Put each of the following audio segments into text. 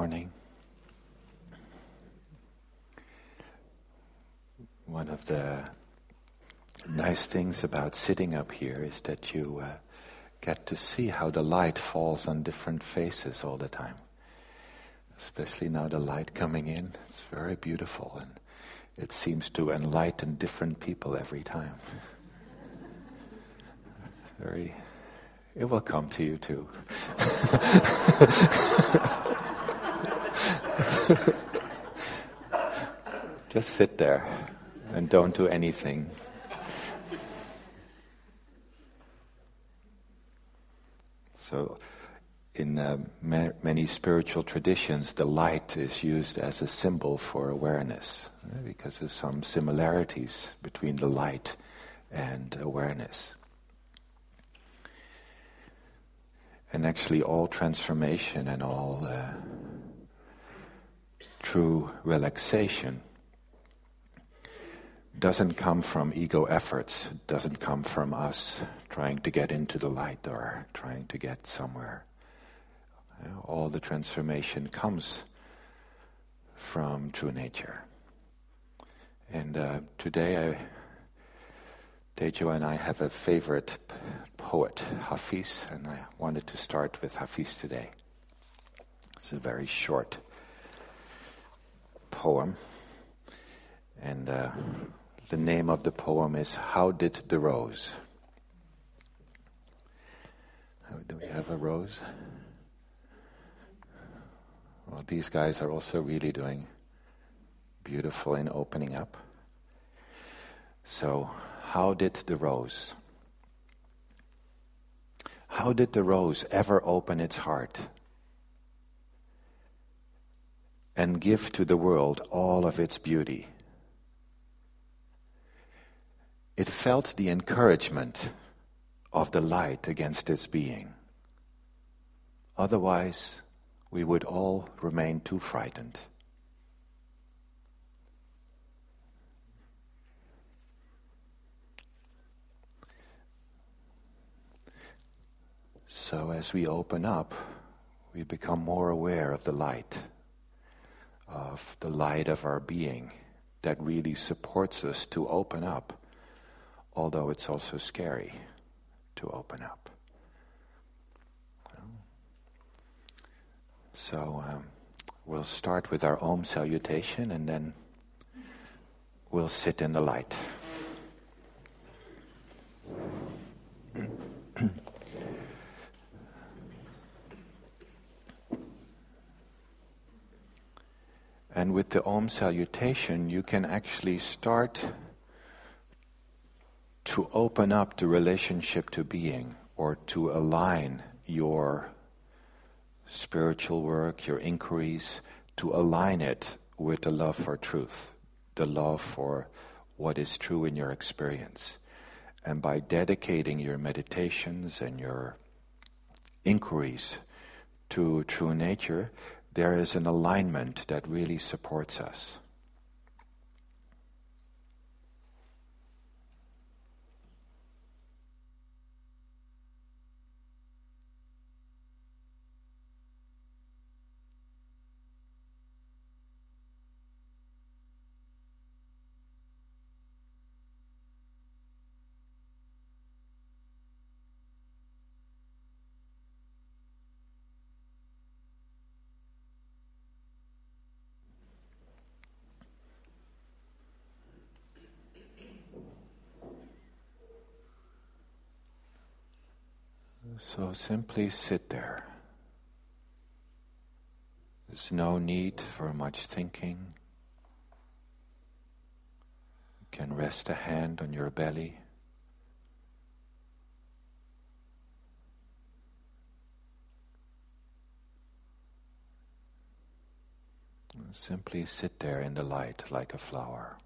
morning. One of the nice things about sitting up here is that you get to see how the light falls on different faces all the time. Especially now the light coming in, it's very beautiful and it seems to enlighten different people every time. It will come to you too. Just sit there and don't do anything. So, in many spiritual traditions, the light is used as a symbol for awareness, because there's some similarities between the light and awareness. And actually all transformation and all true relaxation doesn't come from ego efforts, it doesn't come from us trying to get into the light or trying to get somewhere. All the transformation comes from true nature. And today Tejo and I have a favorite poet, Hafiz, and I wanted to start with Hafiz today. It's a very short poem, and the name of the poem is How Did the Rose? Do we have a rose? Well, these guys are also really doing beautiful in opening up. So, how did the rose? How did the rose ever open its heart and give to the world all of its beauty? It felt the encouragement of the light against its being. Otherwise, we would all remain too frightened. So as we open up, we become more aware of the light of our being that really supports us to open up, although it's also scary to open up. So we'll start with our Om salutation and then we'll sit in the light. And with the Om salutation, you can actually start to open up the relationship to being, or to align your spiritual work, your inquiries, to align it with the love for truth, the love for what is true in your experience. And by dedicating your meditations and your inquiries to true nature, there is an alignment that really supports us. So simply sit there. There's no need for much thinking. You can rest a hand on your belly. And simply sit there in the light like a flower.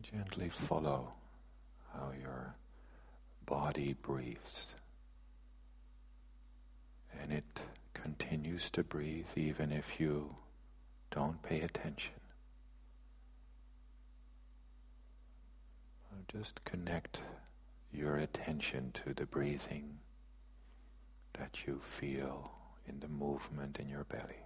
Gently follow how your body breathes. And it continues to breathe even if you don't pay attention. Just connect your attention to the breathing that you feel in the movement in your belly.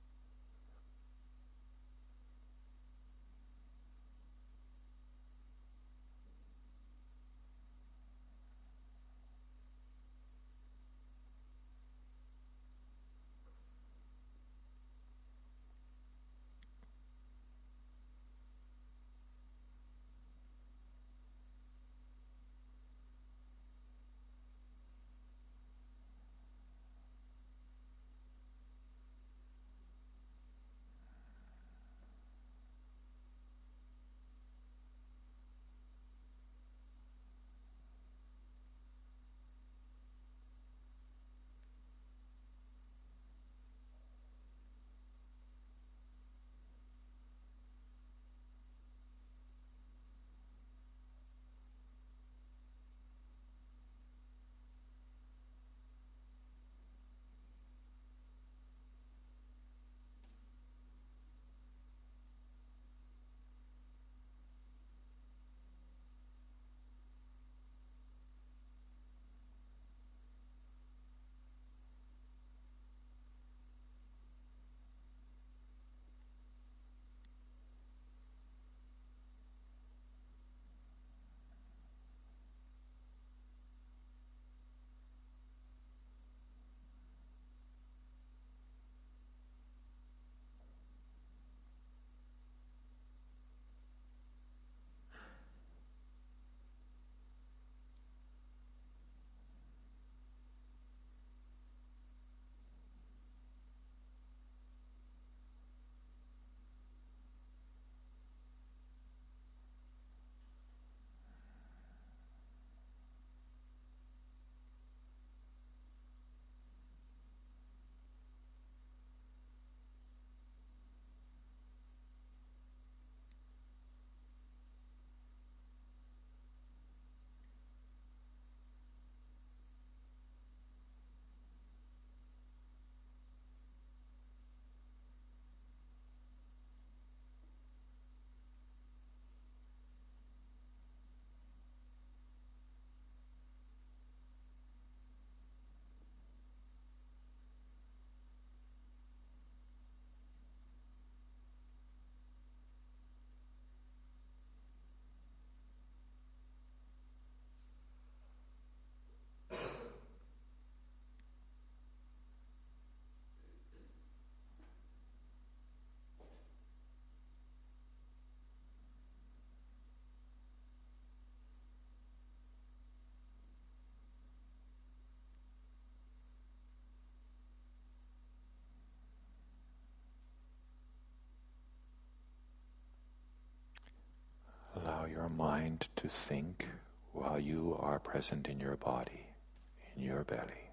Allow your mind to think while you are present in your body, in your belly.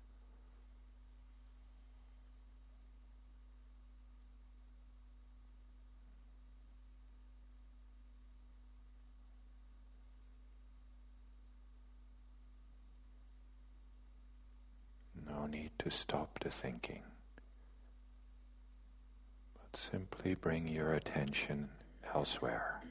No need to stop the thinking, but simply bring your attention elsewhere.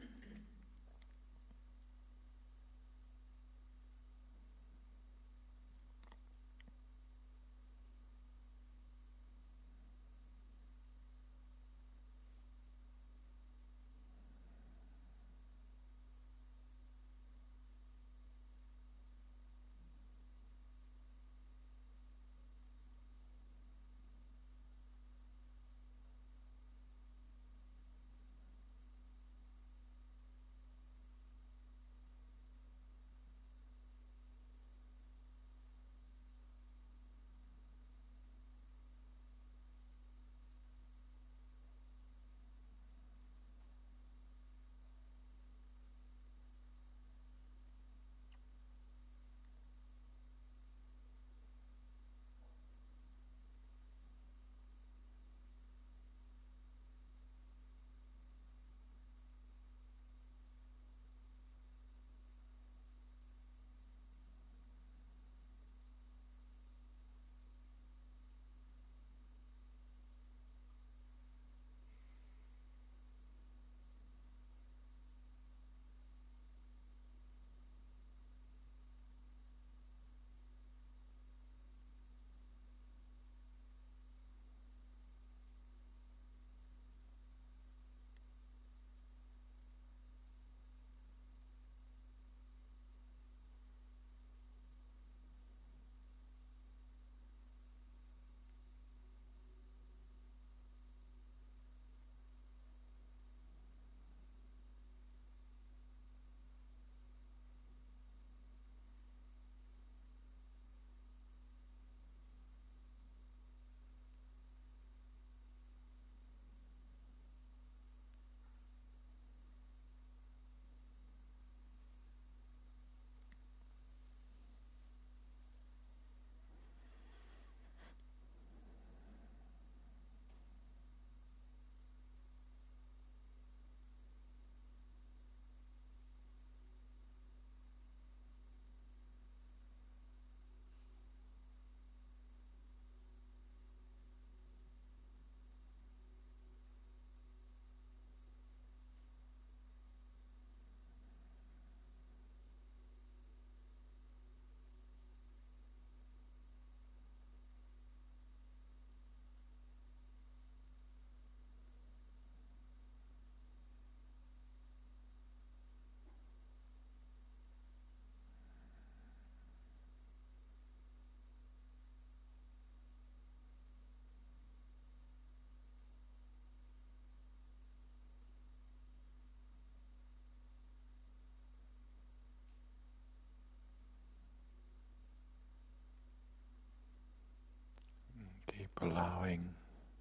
allowing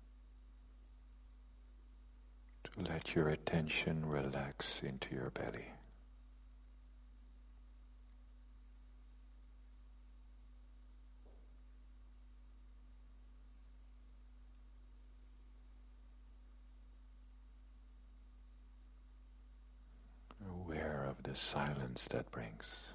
to let your attention relax into your belly. Aware of the silence that brings.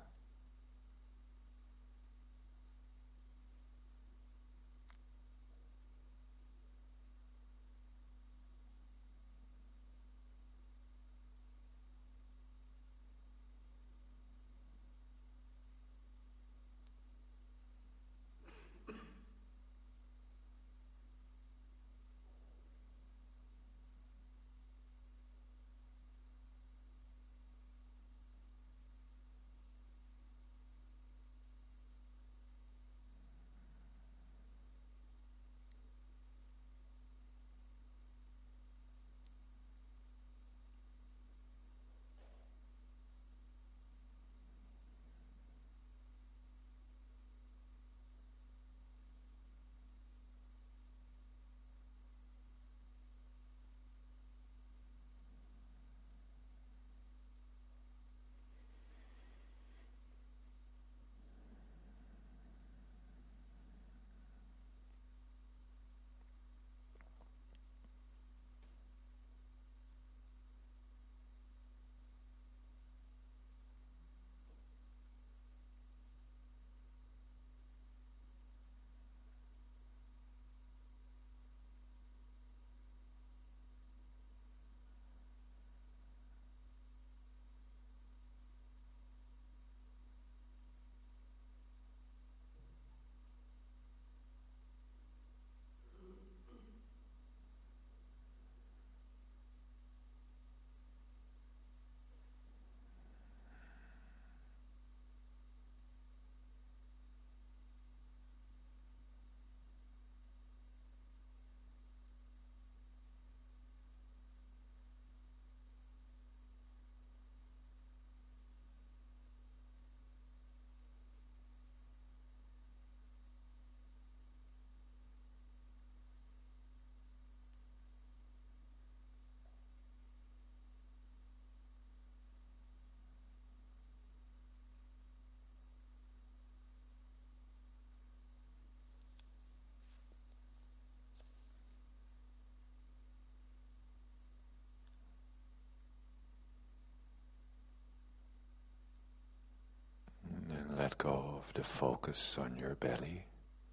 Let go of the focus on your belly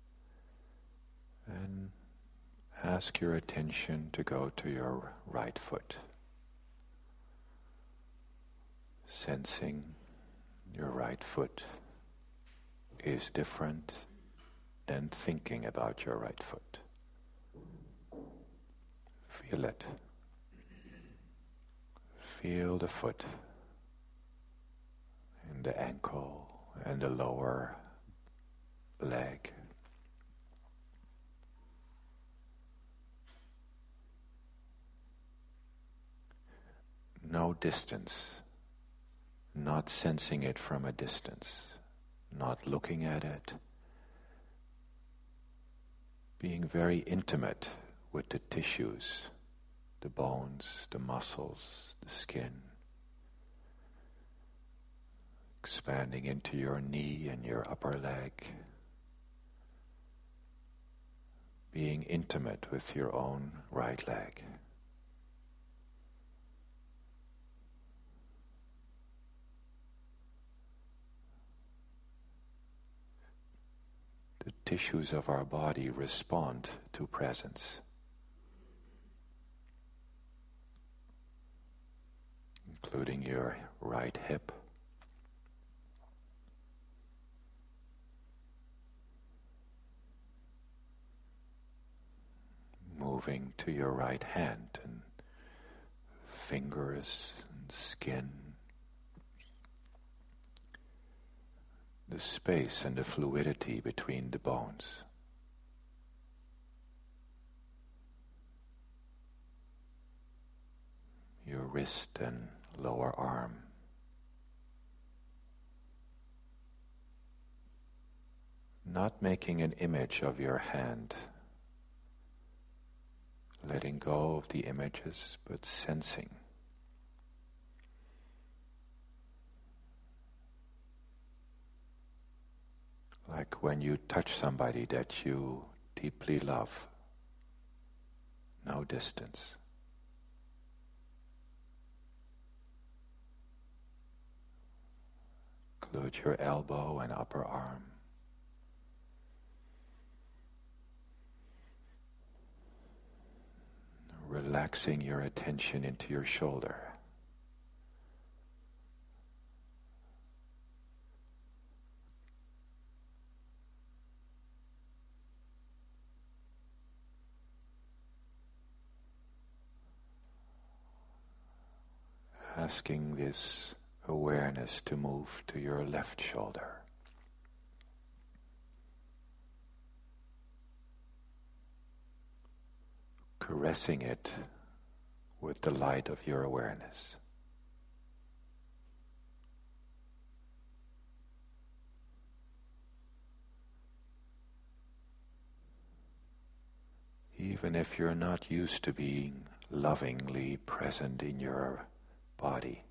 and ask your attention to go to your right foot. Sensing your right foot is different than thinking about your right foot. Feel it. Feel the foot and the ankle and the lower leg. No distance, not sensing it from a distance, not looking at it, being very intimate with the tissues, the bones, the muscles, the skin. Expanding into your knee and your upper leg. Being intimate with your own right leg. The tissues of our body respond to presence. Including your right hip. Moving to your right hand and fingers and skin. The space and the fluidity between the bones. Your wrist and lower arm. Not making an image of your hand letting go of the images, but sensing. Like when you touch somebody that you deeply love, no distance. Include your elbow and upper arm. Relaxing your attention into your shoulder. Asking this awareness to move to your left shoulder. Caressing it with the light of your awareness. Even if you're not used to being lovingly present in your body,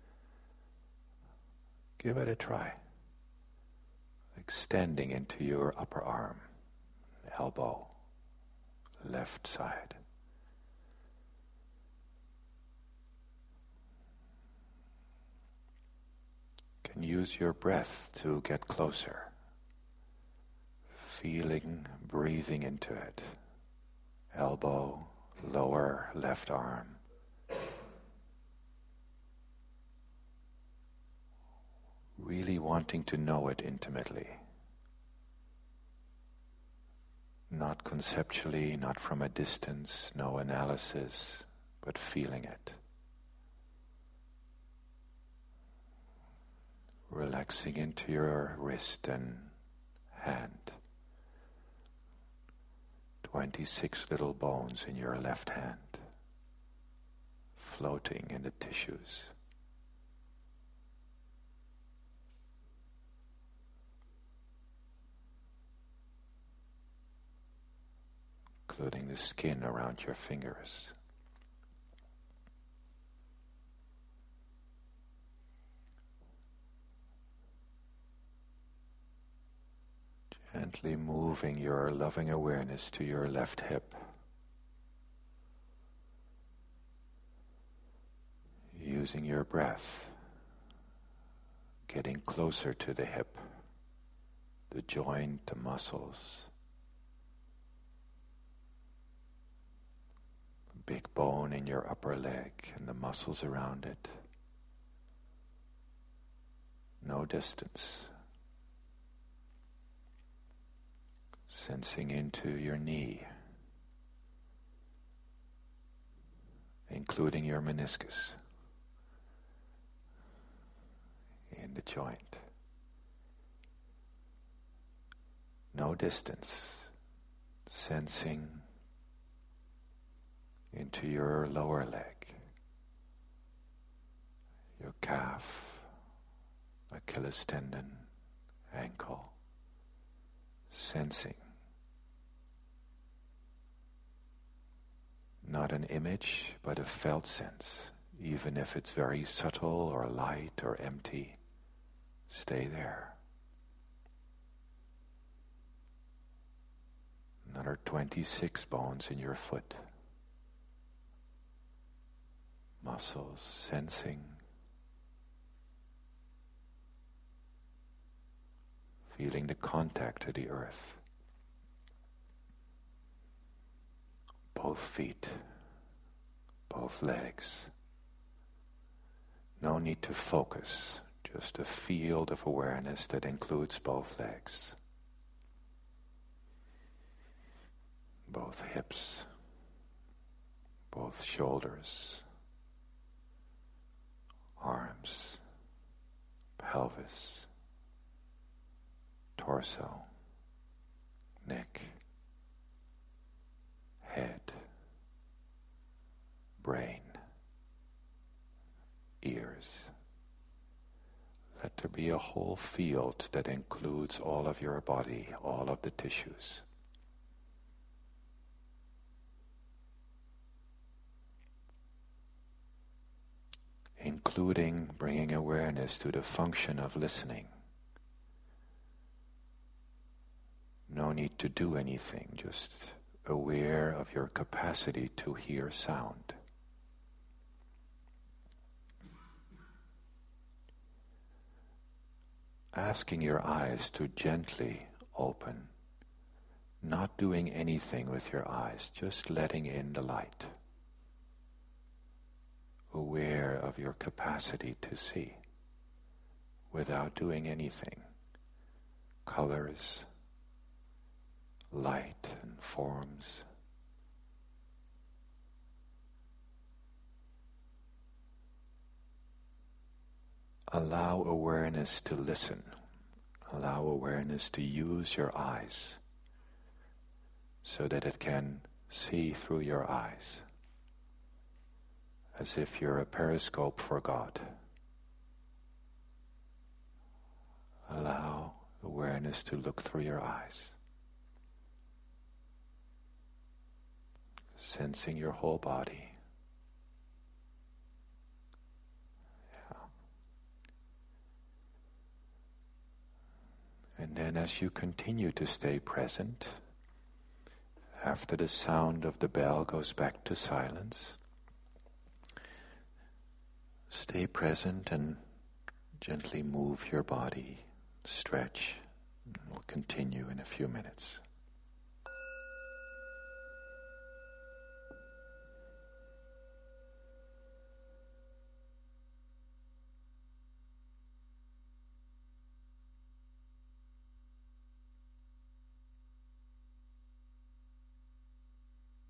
give it a try. Extending into your upper arm, elbow, left side. You can use your breath to get closer. Feeling, breathing into it. Elbow, lower left arm. Really wanting to know it intimately. Not conceptually, not from a distance, no analysis, but feeling it. Relaxing into your wrist and hand. 26 little bones in your left hand, floating in the tissues. Including the skin around your fingers. Gently moving your loving awareness to your left hip. Using your breath, getting closer to the hip, the joint, the muscles. Big bone in your upper leg and the muscles around it. No distance. Sensing into your knee, including your meniscus in the joint. No distance. Sensing into your lower leg, your calf, Achilles tendon, ankle, sensing. Not an image, but a felt sense, even if it's very subtle or light or empty. Stay there. Another 26 bones in your foot. Muscles sensing, feeling the contact to the earth. Both feet, both legs. No need to focus, just a field of awareness that includes both legs. Both hips, both shoulders, arms, pelvis, torso, neck, head, brain, ears. Let there be a whole field that includes all of your body, all of the tissues. including bringing awareness to the function of listening. No need to do anything, just aware of your capacity to hear sound. Asking your eyes to gently open, not doing anything with your eyes, just letting in the light. Aware of your capacity to see without doing anything. Colors, light and forms. Allow awareness to listen. Allow awareness to use your eyes so that it can see through your eyes, as if you're a periscope for God. Allow awareness to look through your eyes, sensing your whole body. And then as you continue to stay present, after the sound of the bell goes back to silence, stay present and gently move your body, stretch, and we'll continue in a few minutes.